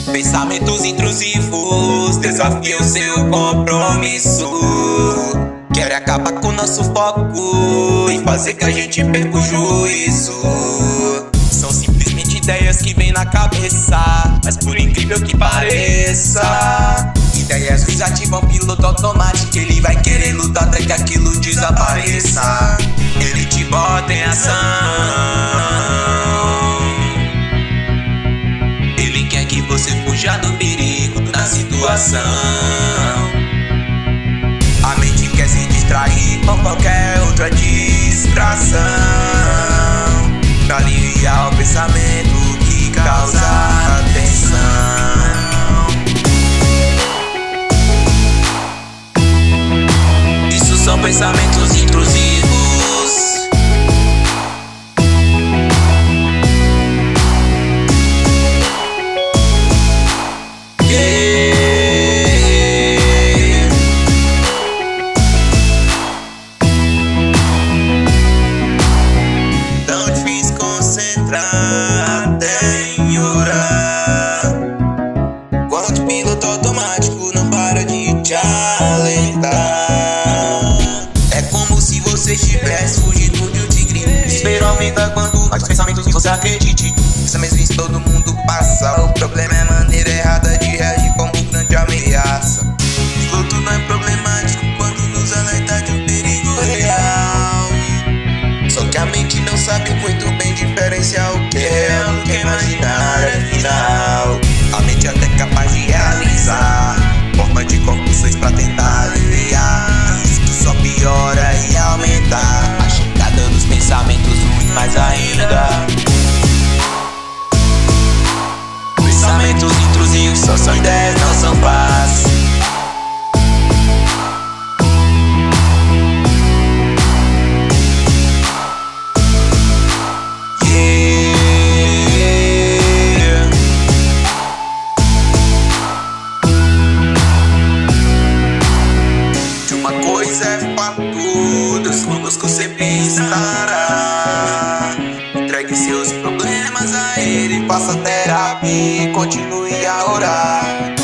Pensamentos intrusivos desafiam seu compromisso. Querem acabar com nosso foco e fazer que a gente perca o juízo. São simplesmente ideias que vêm na cabeça, mas por incrível que pareça, ideias ruins ativam piloto automático. Ele vai querer lutar até que aquilo desapareça. Ele te bota em ação. Ele quer que você fuja do perigo da situação. A mente quer se distrair com qualquer outra distração, pra aliviar o pensamento que causa tensão. Isso são pensamentos intrusivos. Até em orar, quanto piloto automático não para de te alertar. É como se você estivesse fugindo de um tigre. Desespero aumenta quanto mais pensamentos em você acredite. Essa mesma vez todo mundo passa. O problema é a maneira errada de reagir como grande ameaça. Piloto não é problemático quando nos alerta de um perigo real. Só que a mente não sabe muito bem diferenciar o que é real do que imaginar é final. A mente é até capaz de realizar forma de conclusões pra tentar aliviar. Isso que só piora e aumentar a chegada dos pensamentos ruins mais ainda. Pensamentos intrusivos só são ideias, não são paz. É fato, Deus conosco sempre estará. Entregue seus problemas a Ele, faça terapia e continue a orar.